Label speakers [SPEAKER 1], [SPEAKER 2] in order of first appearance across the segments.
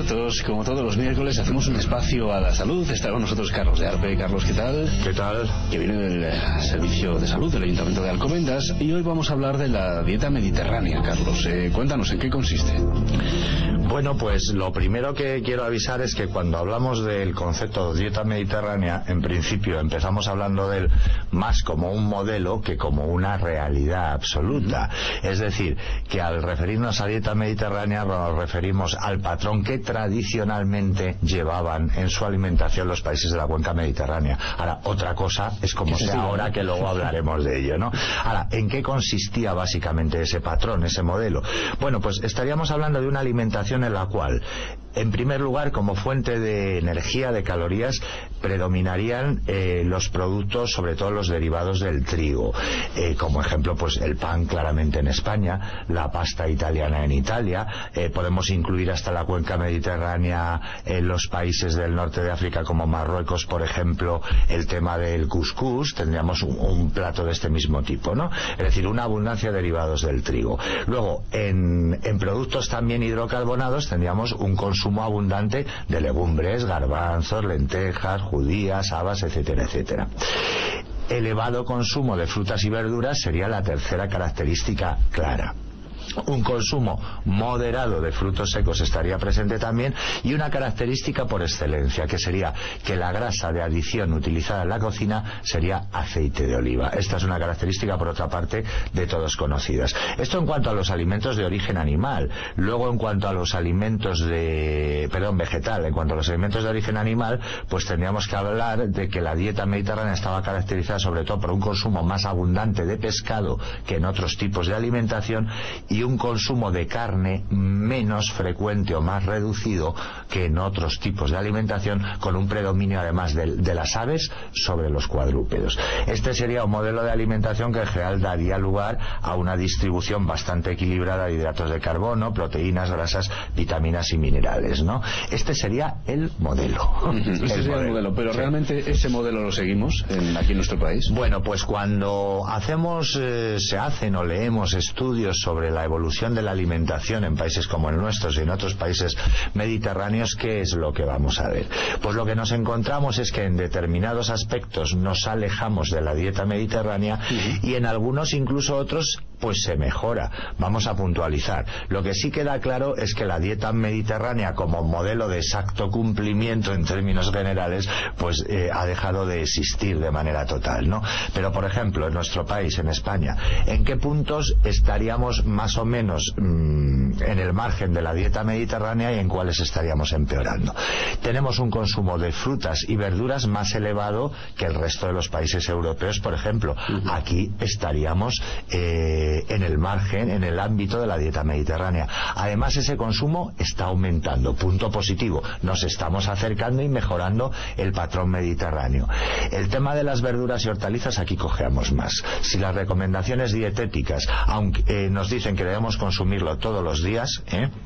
[SPEAKER 1] Expertos. Como todos los miércoles hacemos un espacio a la salud. Está con nosotros Carlos de Arpe. Carlos, ¿qué tal?
[SPEAKER 2] ¿Qué tal?
[SPEAKER 1] Que viene del Servicio de Salud del Ayuntamiento de Alcobendas. Y hoy vamos a hablar de la dieta mediterránea, Carlos. Cuéntanos, ¿en qué consiste?
[SPEAKER 2] Bueno, pues lo primero que quiero avisar es que cuando hablamos del concepto de dieta mediterránea, en principio empezamos hablando de él más como un modelo que como una realidad absoluta. Es decir, que al referirnos a dieta mediterránea nos referimos al patrón que tradicionalmente llevaban en su alimentación los países de la cuenca mediterránea. Ahora, otra cosa es como sea ahora, que luego hablaremos de ello, ¿no? Ahora, ¿en qué consistía básicamente ese patrón, ese modelo? Bueno, pues estaríamos hablando de una alimentación en la cual, en primer lugar, como fuente de energía, de calorías, predominarían los productos, sobre todo los derivados del trigo. Como ejemplo, pues el pan claramente en España, la pasta italiana en Italia, podemos incluir hasta la cuenca mediterránea en los países del norte de África como Marruecos, por ejemplo, el tema del cuscús, tendríamos un plato de este mismo tipo, ¿no? Es decir, una abundancia de derivados del trigo. Luego, en productos también hidrocarbonados tendríamos un consumo abundante de legumbres, garbanzos, lentejas, judías, habas, etcétera, etcétera. Elevado consumo de frutas y verduras sería la tercera característica clara. Un consumo moderado de frutos secos estaría presente también, y una característica por excelencia, que sería que la grasa de adición utilizada en la cocina sería aceite de oliva. Esta es una característica, por otra parte, de todos conocidas. Esto en cuanto a los alimentos de origen animal. Luego, en cuanto a los alimentos vegetal, en cuanto a los alimentos de origen animal, pues tendríamos que hablar de que la dieta mediterránea estaba caracterizada sobre todo por un consumo más abundante de pescado que en otros tipos de alimentación, y un consumo de carne menos frecuente o más reducido que en otros tipos de alimentación, con un predominio además de las aves sobre los cuadrúpedos. Este sería un modelo de alimentación que en general daría lugar a una distribución bastante equilibrada de hidratos de carbono, proteínas, grasas, vitaminas y minerales, ¿no? Este sería el modelo.
[SPEAKER 1] Este sería el modelo, pero ¿realmente ese modelo lo seguimos aquí en nuestro país?
[SPEAKER 2] Bueno, pues cuando se hacen o leemos estudios sobre la evolución de la alimentación en países como el nuestro y en otros países mediterráneos, ¿qué es lo que vamos a ver? Pues lo que nos encontramos es que en determinados aspectos nos alejamos de la dieta mediterránea, y en algunos, incluso otros, pues se mejora. Vamos a puntualizar. Lo que sí queda claro es que la dieta mediterránea, como modelo de exacto cumplimiento en términos generales, pues ha dejado de existir de manera total, ¿no? Pero, por ejemplo, en nuestro país, en España, ¿en qué puntos estaríamos más o menos en el margen de la dieta mediterránea y en cuáles estaríamos empeorando? Tenemos un consumo de frutas y verduras más elevado que el resto de los países europeos, por ejemplo. Aquí estaríamos en el margen, en el ámbito de la dieta mediterránea. Además, ese consumo está aumentando. Punto positivo. Nos estamos acercando y mejorando el patrón mediterráneo. El tema de las verduras y hortalizas, aquí cojeamos más. Si las recomendaciones dietéticas, aunque nos dicen que debemos consumirlo todos los días,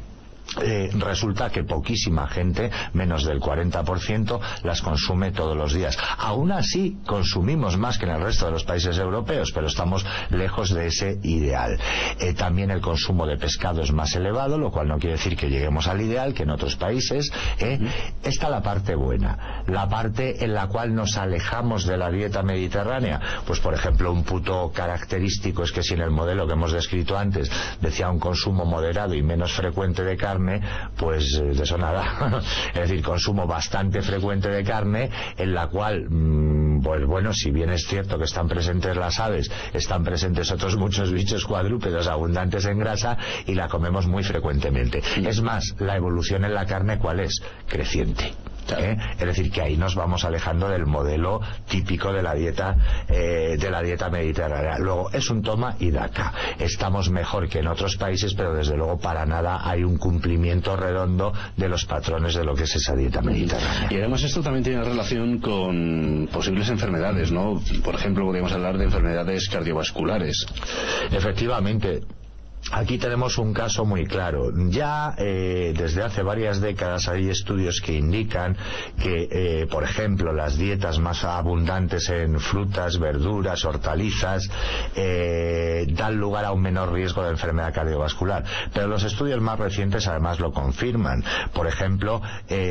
[SPEAKER 2] resulta que poquísima gente, menos del 40%, las consume todos los días. Aún así, consumimos más que en el resto de los países europeos, pero estamos lejos de ese ideal. También el consumo de pescado es más elevado, lo cual no quiere decir que lleguemos al ideal, que en otros países. Está la parte buena, la parte en la cual nos alejamos de la dieta mediterránea. Pues, por ejemplo, un punto característico es que si en el modelo que hemos descrito antes decía un consumo moderado y menos frecuente de carne, pues de eso nada. Es decir, consumo bastante frecuente de carne, en la cual, pues bueno, si bien es cierto que están presentes las aves, están presentes otros muchos bichos cuadrúpedos abundantes en grasa, y la comemos muy frecuentemente. Es más, la evolución en la carne, ¿cuál es? Creciente. Es decir, que ahí nos vamos alejando del modelo típico de la dieta mediterránea. Luego, es un toma y daca. Estamos mejor que en otros países, pero desde luego para nada hay un cumplimiento redondo de los patrones de lo que es esa dieta mediterránea.
[SPEAKER 1] Y además esto también tiene relación con posibles enfermedades, ¿no? Por ejemplo, podríamos hablar de enfermedades cardiovasculares.
[SPEAKER 2] Efectivamente. Aquí tenemos un caso muy claro. Ya desde hace varias décadas hay estudios que indican que, por ejemplo, las dietas más abundantes en frutas, verduras, hortalizas, dan lugar a un menor riesgo de enfermedad cardiovascular. Pero los estudios más recientes además lo confirman. Por ejemplo,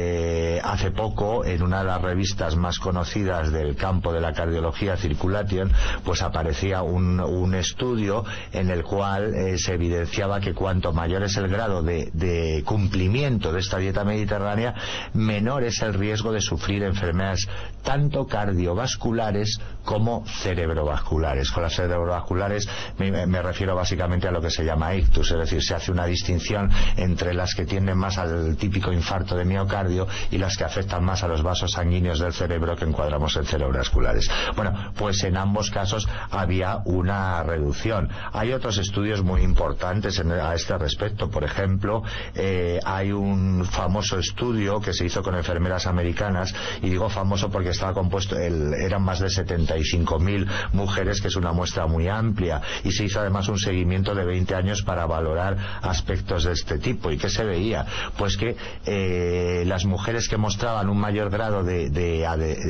[SPEAKER 2] hace poco, en una de las revistas más conocidas del campo de la cardiología, Circulation, pues aparecía un estudio en el cual se evidenciaba que cuanto mayor es el grado de cumplimiento de esta dieta mediterránea, menor es el riesgo de sufrir enfermedades tanto cardiovasculares como cerebrovasculares. Con las cerebrovasculares me refiero básicamente a lo que se llama ictus, es decir, se hace una distinción entre las que tienden más al típico infarto de miocardio y las que afectan más a los vasos sanguíneos del cerebro, que encuadramos en cerebrovasculares. Bueno, pues en ambos casos había una reducción. Hay otros estudios muy importantes a este respecto. Por ejemplo, hay un famoso estudio que se hizo con enfermeras americanas, y digo famoso porque estaba compuesto, eran más de 75.000 mujeres, que es una muestra muy amplia, y se hizo además un seguimiento de 20 años para valorar aspectos de este tipo. ¿Y qué se veía? Pues que las mujeres que mostraban un mayor grado de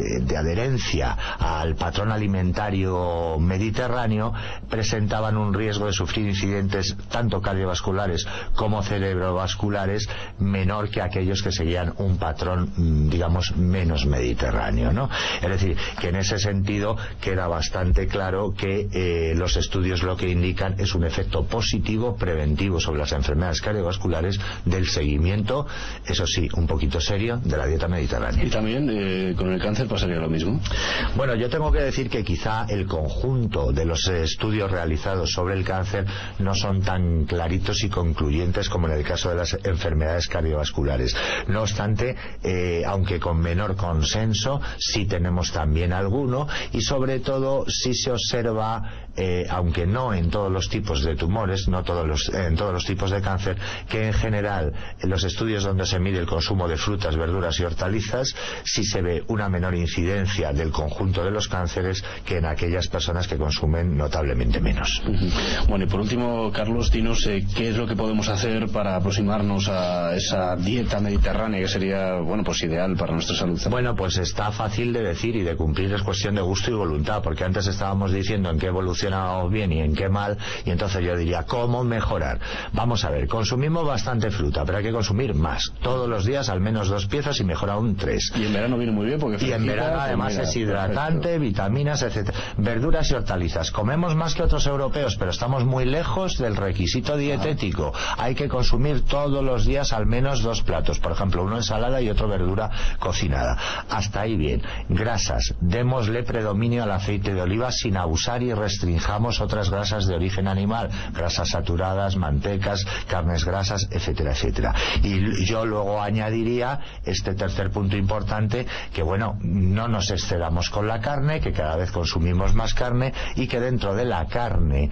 [SPEAKER 2] adherencia al patrón alimentario mediterráneo presentaban un riesgo de sufrir incidentes tanto cardiovasculares como cerebrovasculares menor que aquellos que seguían un patrón, digamos, menos mediterráneo, ¿no? Es decir, que en ese sentido queda bastante claro que los estudios lo que indican es un efecto positivo preventivo sobre las enfermedades cardiovasculares del seguimiento, eso sí, un poquito serio, de la dieta mediterránea.
[SPEAKER 1] ¿Y también con el cáncer pasaría lo mismo?
[SPEAKER 2] Bueno, yo tengo que decir que quizá el conjunto de los estudios realizados sobre el cáncer no son tan claritos y concluyentes como en el caso de las enfermedades cardiovasculares. No obstante, aunque con menor consenso, sí tenemos también alguno, y sobre todo sí se observa, aunque no en todos los tipos de tumores, en todos los tipos de cáncer, que en general en los estudios donde se mide el consumo de frutas, verduras y hortalizas, sí se ve una menor incidencia del conjunto de los cánceres que en aquellas personas que consumen notablemente menos.
[SPEAKER 1] Bueno, y por último, Carlos, dinos qué es lo que podemos hacer para aproximarnos a esa dieta mediterránea que sería, bueno, pues ideal para nuestra salud.
[SPEAKER 2] Bueno, pues está fácil de decir y de cumplir, es cuestión de gusto y voluntad, porque antes estábamos diciendo en qué evolucionábamos bien y en qué mal, y entonces yo diría, ¿cómo mejorar? Vamos a ver, consumimos bastante fruta, pero hay que consumir más, todos los días al menos 2 piezas y mejor aún 3.
[SPEAKER 1] Y en verano viene muy bien porque
[SPEAKER 2] y en verano además es hidratante, perfecto, vitaminas, etcétera. Verduras y hortalizas, comemos más que otros europeos, pero estamos muy lejos del requisito dietético. Hay que consumir todos los días al menos 2 platos, por ejemplo, uno ensalada y otro verdura cocinada. Hasta ahí bien. Grasas, démosle predominio al aceite de oliva sin abusar y restringamos otras grasas de origen animal, grasas saturadas, mantecas, carnes grasas, etcétera, etcétera. Y yo luego añadiría este tercer punto importante, que bueno, no nos excedamos con la carne, que cada vez consumimos más carne, y que dentro de la carne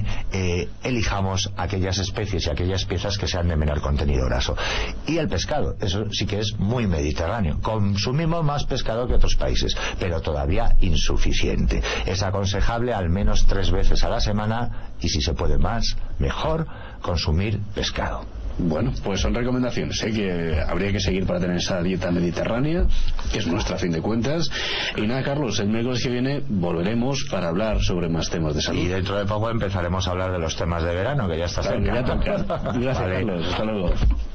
[SPEAKER 2] elijamos aquellas especies y aquellas piezas que sean de menor contenido graso. Y el pescado, eso sí que es muy mediterráneo. Consumimos más pescado que otros países, pero todavía insuficiente. Es aconsejable al menos 3 veces a la semana, y si se puede más, mejor, consumir pescado.
[SPEAKER 1] Bueno, pues son recomendaciones que habría que seguir para tener esa dieta mediterránea, que es nuestra a fin de cuentas. Y nada, Carlos, el miércoles que viene volveremos para hablar sobre más temas de salud.
[SPEAKER 2] Y dentro de poco empezaremos a hablar de los temas de verano, que ya está cerca.
[SPEAKER 1] Ya toca. Gracias, vale. Carlos, hasta luego.